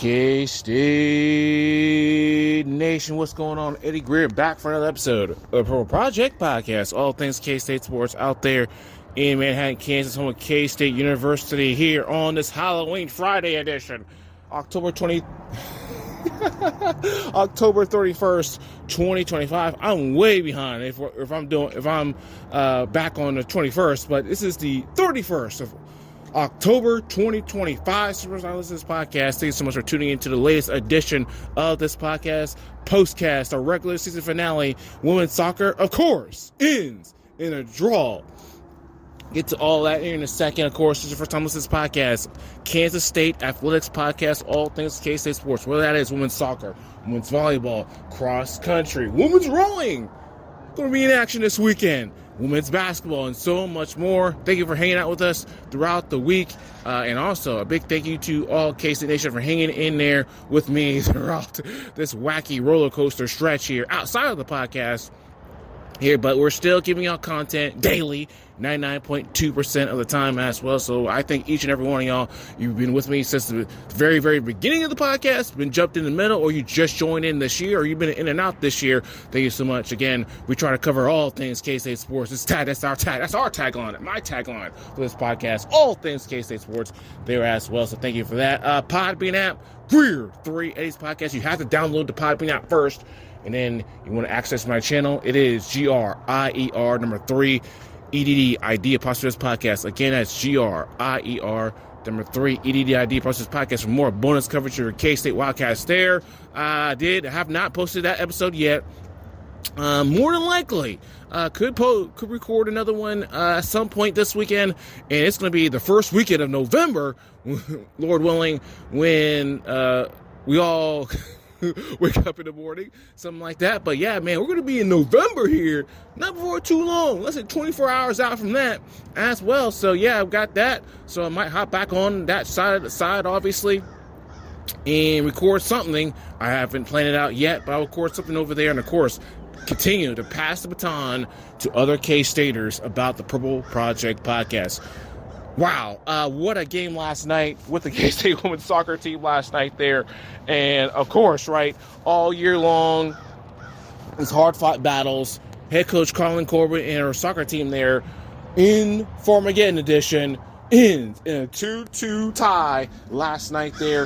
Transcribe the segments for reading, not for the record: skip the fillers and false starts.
K-State Nation, what's going on? Eddie Greer back for another episode of the Purple Project Podcast. All things K-State sports out there in Manhattan, Kansas, home of K-State University here on this Halloween Friday edition, October 31st, 2025. I'm way behind if I'm back on the 21st, but this is the 31st of October 2025. So listen to this podcast. Thank you so much for tuning into the latest edition of this podcast, postcast, our regular season finale. Women's soccer, of course, ends in a draw. Get to all that here in a second. Of course, this is your first time listening to this podcast. Kansas State Athletics Podcast, all things K-State sports. Whether that is women's soccer, women's volleyball, cross country, women's rowing. Going to be in action this weekend. Women's basketball and so much more. Thank you for hanging out with us throughout the week. And also a big thank you to all K-State Nation for hanging in there with me throughout this wacky roller coaster stretch here outside of the podcast here. But we're still giving y'all content daily, 99.2% of the time as well. So I thank each and every one of y'all. You've been with me since the very, very beginning of the podcast, been jumped in the middle, or you just joined in this year, or you've been in and out this year. Thank you so much. Again, we try to cover all things K-State sports. That's our tagline, my tagline for this podcast. All things K-State sports there as well. So thank you for that. Podbean app, Greer 3 Eddie's podcast. You have to download the Podbean app first, and then you want to access my channel. It is GRIER number 3 EDDID apostrophe podcast. Again, that's GRIER number 3 EDDID apostrophe podcast for more bonus coverage of your K-State Wildcats there. I have not posted that episode yet. More than likely, could record another one at some point this weekend, and it's going to be the first weekend of November, Lord willing, when we all wake up in the morning, something like that. But yeah, man, we're going to be in November here, not before too long, less than 24 hours out from that as well. So yeah, I've got that, so I might hop back on that side, obviously, and record something. I haven't planned it out yet, but I'll record something over there, and of course, continue to pass the baton to other K-Staters about the Purple Project Podcast. Wow, what a game last night with the K-State women's soccer team last night there. And, of course, right, all year long, these hard-fought battles. Head coach Colin Corbett and her soccer team there in Farmageddon edition ends in a 2-2 tie last night there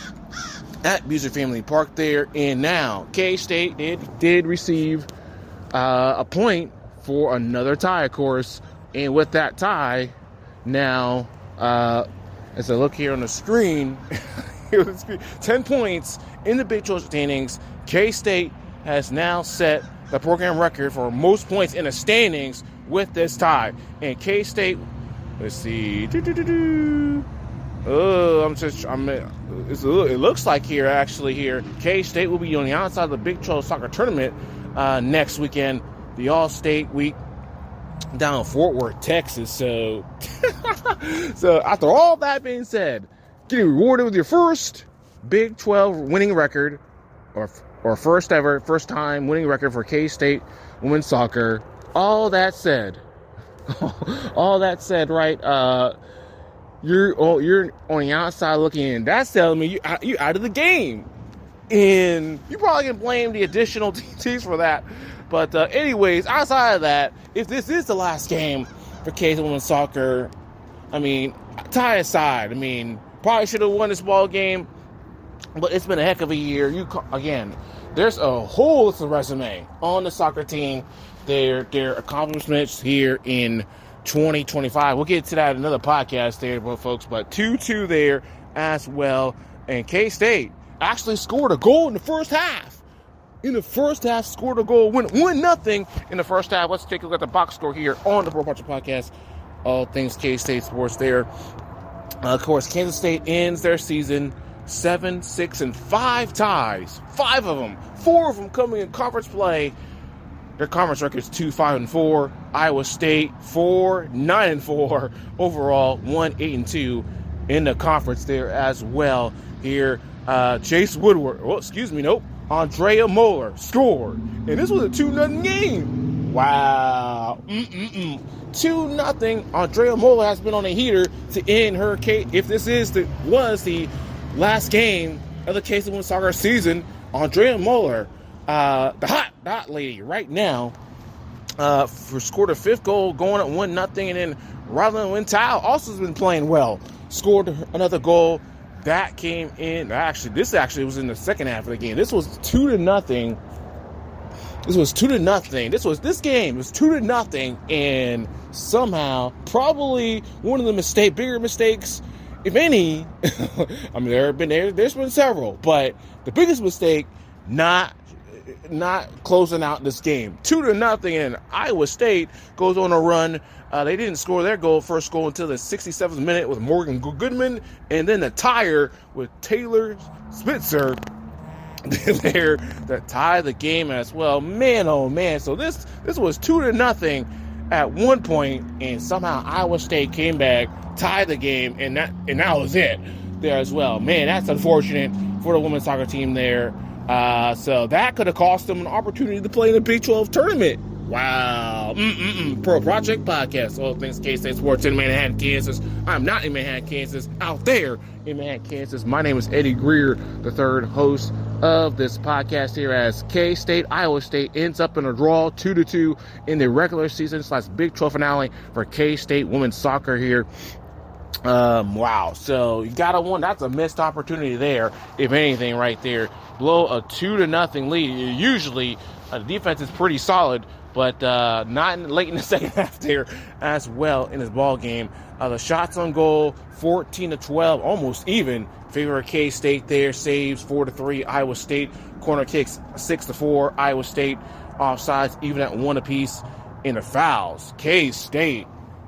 at Buser Family Park there. And now K-State did receive a point for another tie, of course. And with that tie, now, as I look here on the screen, 10 points in the Big 12 standings. K-State has now set the program record for most points in the standings with this tie. And K-State, let's see. It looks like here, K-State will be on the outside of the Big 12 soccer tournament next weekend, the All-State week, down in Fort Worth, Texas. So after all that being said, getting rewarded with your first Big 12 winning record, or first time winning record for K-State women's soccer. All that said, right? You're on the outside looking in. That's telling me you're out of the game, and you probably can blame the additional teams for that. But anyways, outside of that, if this is the last game for K-State women's soccer, I mean, tie aside, I mean, probably should have won this ball game, but it's been a heck of a year. Again, there's a whole list of resume on the soccer team, their accomplishments here in 2025. We'll get to that in another podcast there, folks. But 2-2 there as well, and K-State actually scored a goal in the first half. Scored a goal, win 1-0 in the first half. Let's take a look at the box score here on the Purple Project Podcast. All things K-State sports there. Of course, Kansas State ends their season 7-6-5 ties. 5 of them. 4 of them coming in conference play. Their conference record is 2-5-4. Iowa State 4-9-4. Overall, 1-8-2 in the conference there as well. Here, Chase Woodward. Andrea Moeller scored. And this was a 2-0 game. Wow. 2-0. Andrea Moeller has been on a heater to end her case. If this was the last game of the K-State women's soccer season, Andrea Muller, the hot lady right now, scored a 5th goal, going at 1-0, and then Rylan Wintau also has been playing well. Scored another goal that came in. This was in the second half of the game. This was 2-0. This game was 2-0, and somehow, probably one of the bigger mistakes, if any. I mean, there's been several, but the biggest mistake, not closing out this game. 2-0, and Iowa State goes on a run. They didn't score their first goal until the 67th minute with Morgan Goodman, and then the tire with Taylor Spitzer there to tie the game as well. Man, oh man! So this was 2-0 at one point, and somehow Iowa State came back, tied the game, and that was it there as well. Man, that's unfortunate for the women's soccer team there. So that could have cost them an opportunity to play in the Big 12 tournament. Wow. Pro Project Podcast. All things K-State Sports in Manhattan, Kansas. I'm not in Manhattan, Kansas. Out there in Manhattan, Kansas. My name is Eddie Greer, the third host of this podcast here, as K-State, Iowa State ends up in a draw 2-2 in the regular season / Big 12 finale for K-State women's soccer here. Wow. So you gotta win. That's a missed opportunity there, if anything, right there. Blow a 2-0 lead. Usually the defense is pretty solid, but not late in the second half there as well in this ball game. The shots on goal, 14-12, almost even. Favor of K-State there. Saves 4-3. Iowa State. Corner kicks 6-4. Iowa State. Offsides even at 1 apiece. In the fouls, K-State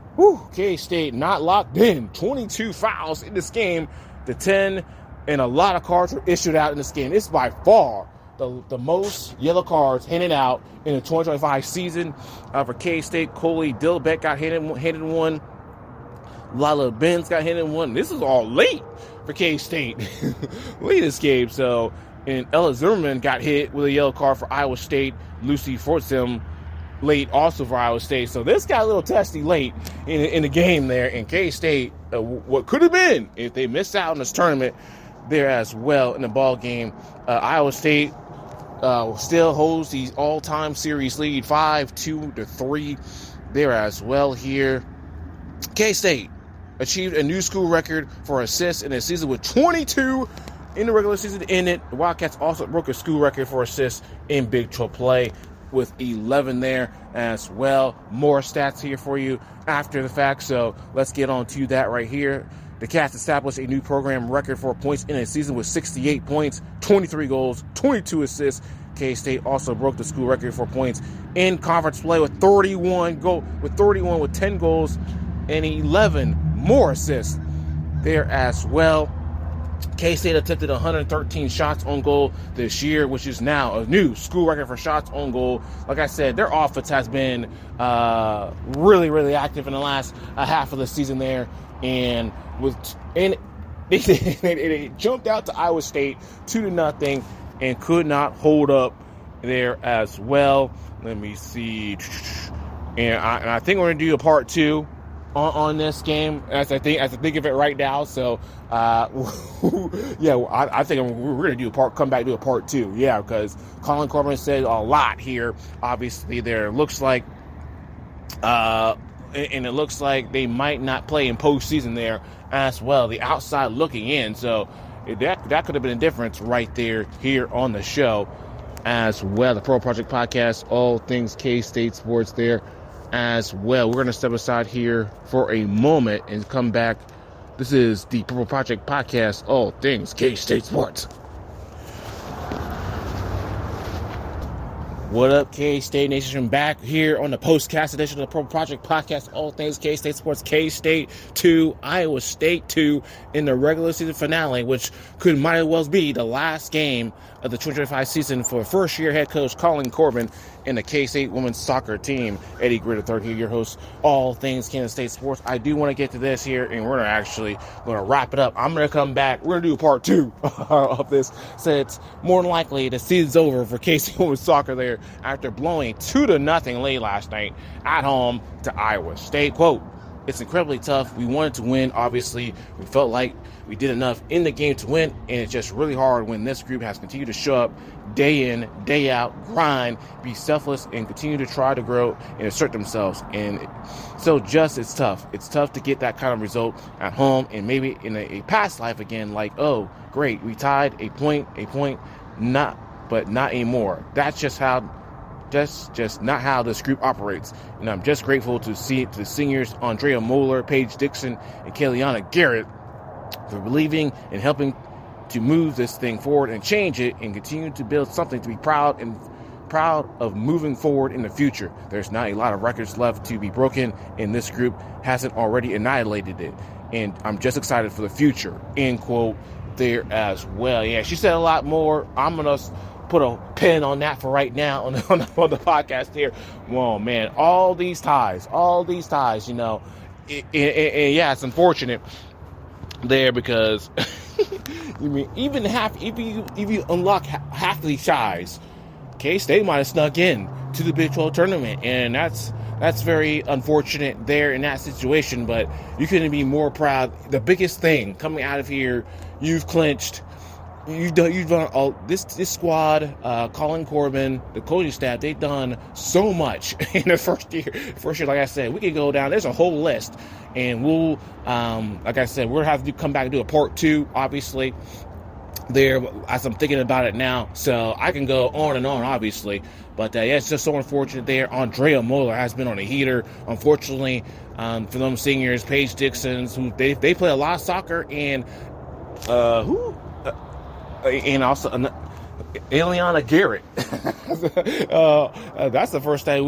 not locked in. 22 fouls in this game to 10, and a lot of cards were issued out in this game. It's by far the most yellow cards handed out in the 2025 season for K-State. Coley Dillbeck got handed one. Lila Benz got handed one. This is all late for K-State. Late this game. So, and Ella Zimmerman got hit with a yellow card for Iowa State. Lucy Fortsum late also for Iowa State. So this got a little testy late in the game there. And K-State, what could have been if they missed out on this tournament there as well in the ball game. Iowa State still holds the all-time series lead, 5-2-3 there as well here. K-State achieved a new school record for assists in a season with 22 in the regular season to end it. The Wildcats also broke a school record for assists in Big 12 play with 11 there as well. More stats here for you after the fact, so let's get on to that right here. The Cats established a new program record for points in a season with 68 points, 23 goals, 22 assists. K-State also broke the school record for points in conference play with 31 with 10 goals and 11 more assists there as well. K-State attempted 113 shots on goal this year, which is now a new school record for shots on goal. Like I said, their offense has been really, really active in the last half of the season there, and they jumped out to Iowa State 2-0 and could not hold up there as well. Let me see, and I think we're gonna do a part 2 on this game as I think of it right now. So yeah, I think we're gonna come back to a part 2. Yeah, because Colin Corbin said a lot here. Obviously, there looks like and it looks like they might not play in postseason there as well. The outside looking in, so that could have been a difference right there here on the show as well. The Pro Project Podcast, all things K-State sports there as well. We're going to step aside here for a moment and come back. This is the Purple Project Podcast, all things K-State sports. What up, K-State Nation? Back here on the postcast edition of the Purple Project Podcast, all things K-State sports. K-State 2, Iowa State 2 in the regular season finale, which might as well be the last game of the 2025 season for first-year head coach Colin Corbin and the K-State women's soccer team. Eddie Greer III here, your host, all things Kansas State sports. I do want to get to this here, and we're going to wrap it up. I'm going to come back. We're going to do a part 2 of this, since more than likely the season's over for K-State women's soccer there after blowing 2-0 lead last night at home to Iowa State. Quote, It's incredibly tough. We wanted to win, obviously. We felt like we did enough in the game to win, and it's just really hard when this group has continued to show up day in, day out, grind, be selfless, and continue to try to grow and assert themselves. And so it's tough. It's tough to get that kind of result at home, and maybe in a past life again, like, oh, great, we tied a point, not anymore. That's just not how this group operates. And I'm just grateful to see the seniors Andrea Moeller, Paige Dixon, and Kayliana Garrett for believing and helping to move this thing forward and change it and continue to build something to be proud of moving forward in the future. There's not a lot of records left to be broken, and this group hasn't already annihilated it. And I'm just excited for the future, end quote, there as well. Yeah, she said a lot more. I'm going to put a pin on that for right now on the podcast here. Well, man, all these ties, you know, and yeah, it's unfortunate there because you mean even if you unlock half of these ties, K-State might have snuck in to the Big 12 tournament, and that's very unfortunate there in that situation. But you couldn't be more proud. The biggest thing coming out of here, you've clinched. You've done all this squad, Colin Corbin, the coaching staff. They've done so much in the first year. Like I said, we could go down. There's a whole list, and we'll, like I said, we'll have to come back and do a part 2, obviously. There, as I'm thinking about it now, so I can go on and on, obviously. But yeah, it's just so unfortunate there. Andrea Moeller has been on a heater, unfortunately, for them seniors. Paige Dixon, who they play a lot of soccer, and and also Kayliana Garrett. That's the first time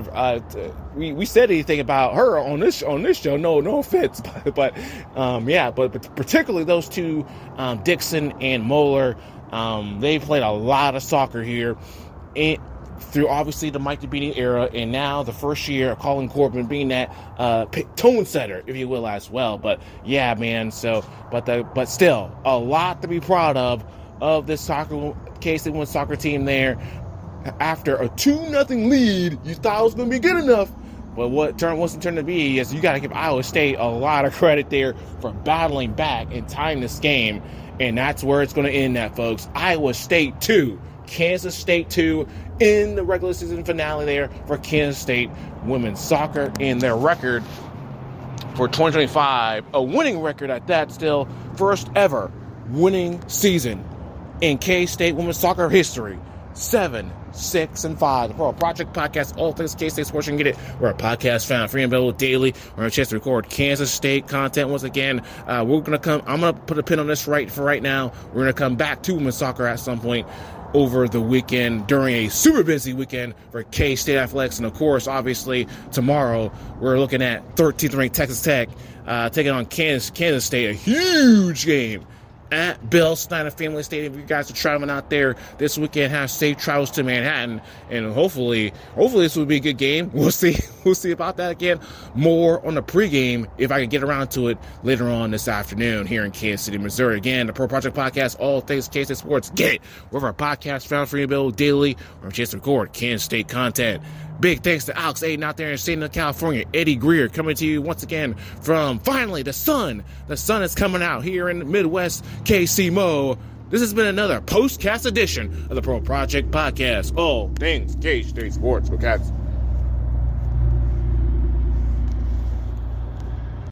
we said anything about her on this show. No offense, but particularly those two, Dixon and Moeller. They played a lot of soccer here, and through obviously the Mike DeBeanie era, and now the first year of Colin Corbin being that tone setter, if you will, as well. But yeah, man. So, but still, a lot to be proud of this K-State women's soccer team there. After a 2-0 lead, you thought it was going to be good enough. But what wasn't turned to be is you got to give Iowa State a lot of credit there for battling back and tying this game. And that's where it's going to end at, folks. Iowa State 2, Kansas State 2 in the regular season finale there for Kansas State women's soccer. And their record for 2025, a winning record at that, still first ever winning season in K-State women's soccer history. 7-6-5. The Pro Project Podcast, all things K-State sports. You can get it. We're a podcast found free and available daily. We're on a chance to record Kansas State content once again. I'm gonna put a pin on this for right now. We're gonna come back to women's soccer at some point over the weekend during a super busy weekend for K-State athletics. And of course, obviously, tomorrow we're looking at 13th ranked Texas Tech taking on Kansas State, a huge game at Bill Snyder Family Stadium. If you guys are traveling out there this weekend, have safe travels to Manhattan, and hopefully this will be a good game. We'll see about that again. More on the pregame if I can get around to it later on this afternoon here in Kansas City, Missouri. Again, the Pro Project Podcast, all things K-State sports. Get it wherever our podcast found free and available daily, or a chance to record Kansas State content. Big thanks to Alex Aiden out there in State of California. Eddie Greer coming to you once again from finally the sun. The sun is coming out here in the Midwest, KC-Mo. This has been another postcast edition of the Pro Project Podcast. All things K-State sports. Go Cats.